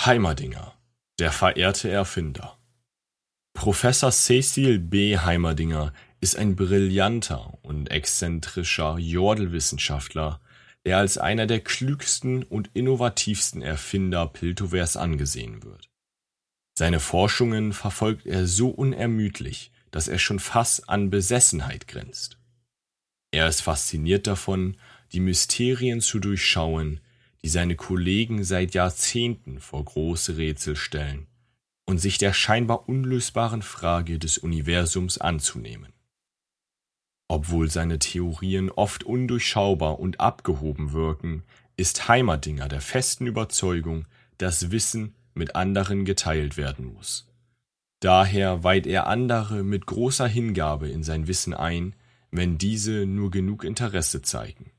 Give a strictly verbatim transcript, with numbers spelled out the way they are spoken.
Heimerdinger, der verehrte Erfinder. Professor Cecil B. Heimerdinger ist ein brillanter und exzentrischer Jordelwissenschaftler, der als einer der klügsten und innovativsten Erfinder Piltovers angesehen wird. Seine Forschungen verfolgt er so unermüdlich, dass er schon fast an Besessenheit grenzt. Er ist fasziniert davon, die Mysterien zu durchschauen, die seine Kollegen seit Jahrzehnten vor große Rätsel stellen, und sich der scheinbar unlösbaren Frage des Universums anzunehmen. Obwohl seine Theorien oft undurchschaubar und abgehoben wirken, ist Heimerdinger der festen Überzeugung, dass Wissen mit anderen geteilt werden muss. Daher weiht er andere mit großer Hingabe in sein Wissen ein, wenn diese nur genug Interesse zeigen.